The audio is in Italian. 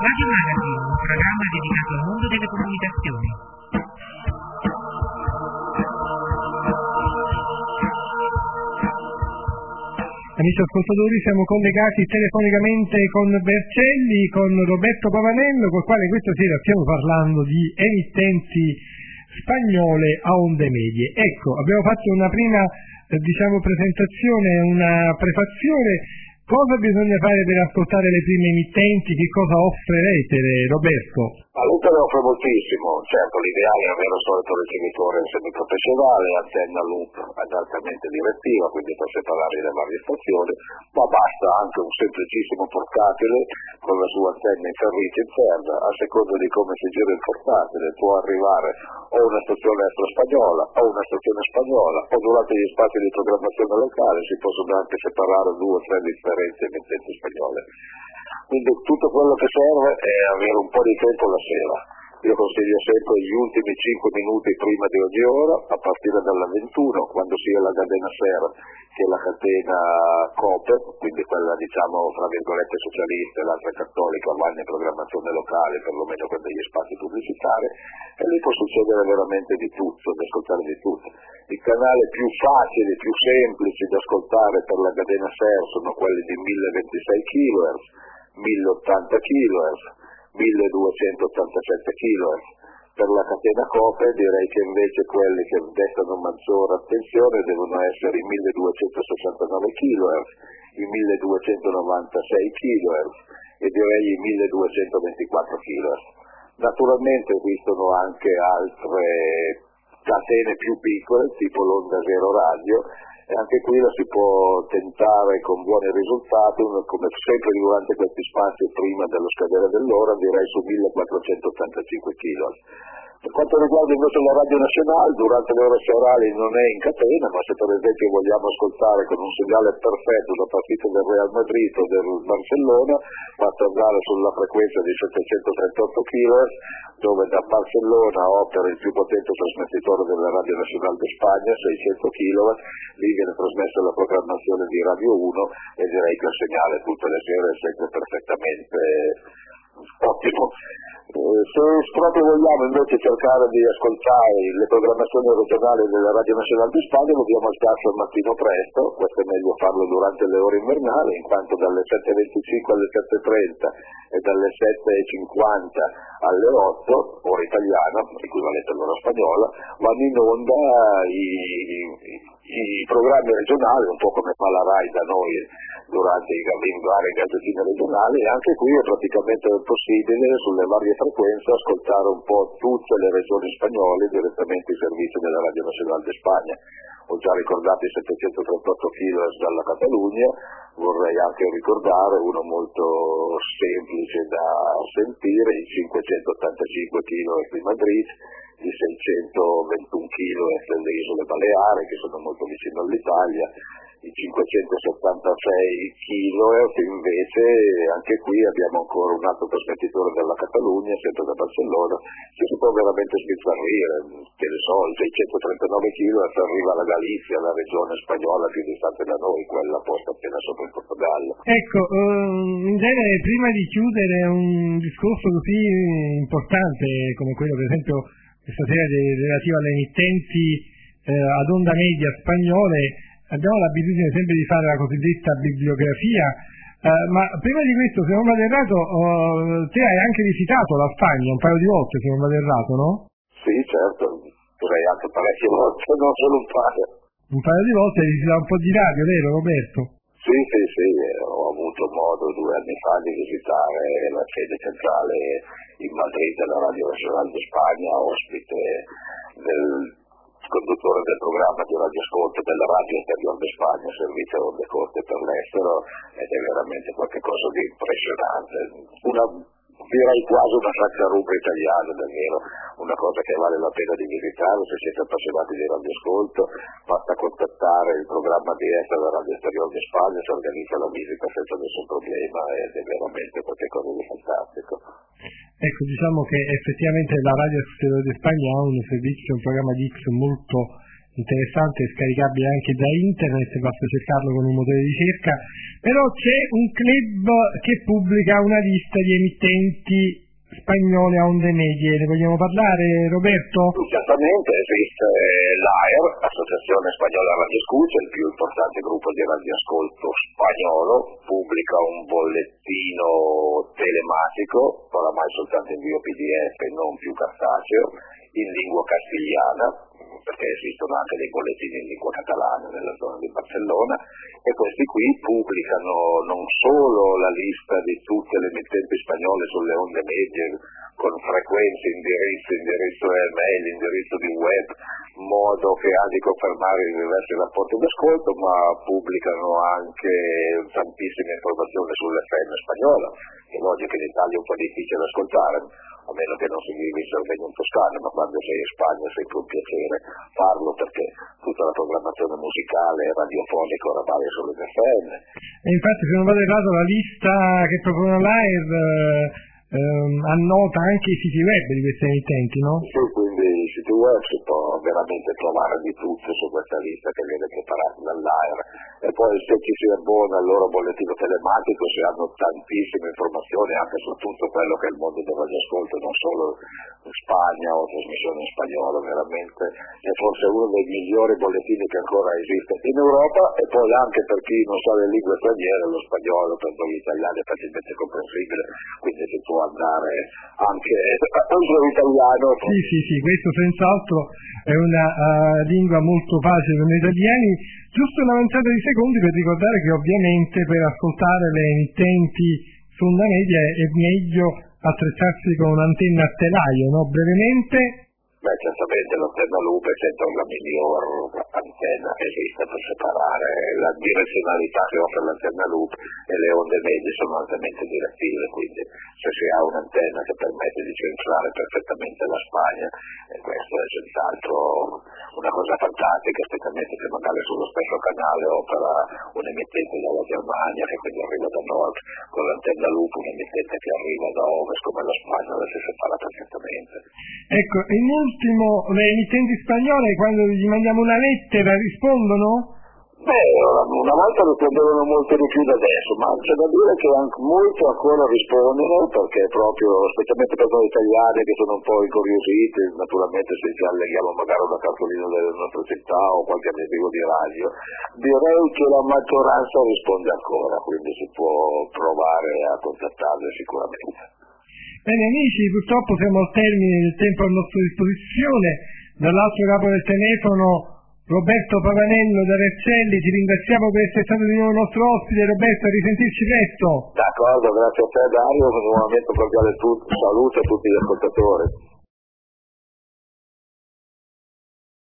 Radio Magazine, un programma dedicato al mondo delle comunicazioni. Amici ascoltatori, siamo collegati telefonicamente con Bercelli, con Roberto Pavanello, col quale questa sera stiamo parlando di emittenti spagnole a onde medie. Ecco, abbiamo fatto una prima presentazione, una prefazione. Cosa bisogna fare per ascoltare le prime emittenti? Che cosa offrerete, Roberto? All'Inter offre moltissimo, certo l'ideale è avere il solito ricevitore semiprofessionale, antenna loop ad altamente direttiva, quindi per separare le varie stazioni, ma basta anche un semplicissimo portatile con la sua antenna in ferrite interna, a seconda di come si gira il portatile può arrivare o una stazione extra-spagnola o una stazione spagnola, o durante gli spazi di programmazione locale si possono anche separare 2 o 3 differenti emittenti spagnole. Quindi tutto quello che serve è avere un po' di tempo la sera. Io consiglio sempre gli ultimi 5 minuti prima di ogni ora, a partire dalla 21, quando sia la cadena SER, che è la catena COPE, quindi quella fra virgolette socialista, l'altra cattolica, vanno in programmazione locale, perlomeno con degli spazi pubblicitari, e lì può succedere veramente di tutto, di ascoltare di tutto. Il canale più facile, più semplice da ascoltare per la catena SER sono quelli di 1026 kHz, 1080 kHz, 1287 kHz. Per la catena COPE direi che invece quelli che destano maggiore attenzione devono essere i 1269 kHz, i 1296 kHz e direi i 1224 kHz. Naturalmente esistono anche altre catene più piccole, tipo l'Onda Zero Radio, e anche qui la si può tentare con buoni risultati, come sempre durante questi spazi prima dello scadere dell'ora, direi su 1485 kHz. Per quanto riguarda invece la Radio Nazionale, durante le ore serali non è in catena, ma se per esempio vogliamo ascoltare con un segnale perfetto la partita del Real Madrid o del Barcellona, basta andare sulla frequenza di 738 kHz, dove da Barcellona opera il più potente trasmettitore della Radio Nazionale di Spagna, 600 kW, lì viene trasmessa la programmazione di Radio 1 e direi che il segnale tutte le sere è sempre perfettamente ottimo. Se proprio vogliamo invece cercare di ascoltare le programmazioni regionali della Radio Nazionale di Spagna, dobbiamo alzarci al mattino presto, questo è meglio farlo durante le ore invernali, in quanto dalle 7.25 alle 7.30 e dalle 7.50 alle 8, ora italiana, equivalente all'ora spagnola, vanno in onda i programmi regionali, un po' come fa la RAI da noi durante i vari gazzettini regionali, e anche qui è praticamente possibile sulle varie frequenze ascoltare un po' tutte le regioni spagnole direttamente ai servizi della Radio Nazionale di Spagna. Ho già ricordato i 738 kHz dalla Catalogna, vorrei anche ricordare uno molto semplice da sentire, i 585 kHz di Madrid, i 621 kHz delle Isole Baleari, che sono molto vicino all'Italia, i 576 kHz invece, anche qui abbiamo ancora un altro trasmettitore della Catalogna, sempre da Barcellona, che si può veramente sbizzarrire, che ne so, i 639 kHz arriva alla Galizia, la regione spagnola più distante da noi, quella posta appena sopra il Portogallo. Ecco, in genere prima di chiudere un discorso così importante come quello per esempio questa sera relativo alle emittenti ad onda media spagnole, abbiamo l'abitudine sempre di fare la cosiddetta bibliografia, ma prima di questo, se non vado errato, te hai anche visitato la Spagna un paio di volte, se non vado errato, no? Sì, certo, direi anche parecchie volte, non solo un paio. Un paio di volte hai visitato un po' di radio, vero Roberto? Sì, ho avuto modo 2 anni fa di visitare la sede centrale in Madrid della Radio Nazionale di Spagna, ospite del conduttore del programma di radioascolto della Radio Esterior de Spagna, servizio a onde corte per l'estero, ed è veramente qualcosa di impressionante. Direi quasi una sacraruga italiana, davvero, una cosa che vale la pena di visitare. Se siete appassionati di radioascolto, basta contattare il programma di estero della Radio Esterior de Spagna, si organizza la visita senza nessun problema ed è veramente qualcosa di fantastico. Ecco, diciamo che effettivamente la Radio Esterior de Spagna ha un servizio, un programma di X molto interessante, scaricabile anche da internet, basta cercarlo con un motore di ricerca. Però c'è un club che pubblica una lista di emittenti spagnole a onde medie. Ne vogliamo parlare, Roberto? Certamente esiste l'AER, Associazione Spagnola Radioescucha, il più importante gruppo di radioascolto spagnolo, pubblica un bollettino telematico, oramai soltanto in via PDF e non più cartaceo, in lingua castigliana, perché esistono anche dei bollettini in lingua catalana nella zona di Barcellona, e questi qui pubblicano non solo la lista di tutte le emittenti spagnole sulle onde medie con frequenze, indirizzo email, indirizzo di web, modo che ha di confermare i diversi rapporti d'ascolto, ma pubblicano anche tantissime informazioni sull'FM spagnola, che è logico che in Italia è un po' difficile da ascoltare, a meno che non si vive in Sardegna o in Toscana, ma quando sei in Spagna sei con piacere farlo, perché tutta la programmazione musicale e radiofonica oramai è solo in FM. E infatti, se non vado errato, la lista che propone l'AER annota anche i siti web di questi emittenti, no? Sì, quindi i siti web si può veramente trovare di tutto su questa lista che viene preparata dall'AER, e poi se ci si abbona al loro bollettino telematico si hanno tantissime informazioni anche su tutto quello che è il mondo del radioascolto, non solo in Spagna o trasmissioni in spagnolo. Veramente è forse uno dei migliori bollettini che ancora esiste in Europa, e poi anche per chi non sa le lingue straniere, lo spagnolo per noi italiani è facilmente comprensibile, quindi si può andare anche oltre l'italiano. Sì, questo senz'altro è una lingua molto facile per noi italiani. Giusto una manciata di secondi per ricordare che ovviamente per ascoltare le emittenti su onda media è meglio attrezzarsi con un'antenna a telaio, no? Brevemente. Beh, certamente l'antenna loop è sempre la miglior antenna che esiste per separare la direzionalità che offre l'antenna loop, e le onde medie sono altamente direttive, quindi se si ha un'antenna che permette di centrare perfettamente la Spagna, questo è senz'altro una cosa fantastica, specialmente se magari sullo stesso canale opera un emittente dalla Germania che quindi arriva da nord, con l'antenna loop un emittente che arriva da ovest come la Spagna, la si separa perfettamente. Ecco, in ultimo, le emittenti spagnole quando gli mandiamo una lettera rispondono? Beh, una volta rispondevano molto di più da adesso, ma c'è da dire che anche molto ancora rispondono, perché proprio, specialmente per noi italiani che sono un po' incuriositi, naturalmente se ci alleghiamo magari una cartolina della nostra città o qualche amico di radio, direi che la maggioranza risponde ancora, quindi si può provare a contattarle sicuramente. Bene amici, purtroppo siamo al termine del tempo a nostra disposizione. Dall'altro capo del telefono Roberto Pavanello da Vercelli, ti ringraziamo per essere stato di nuovo nostro ospite. Roberto, a risentirci presto. D'accordo, grazie a te Dario, nuovamente un cordiale saluto a tutti gli ascoltatori.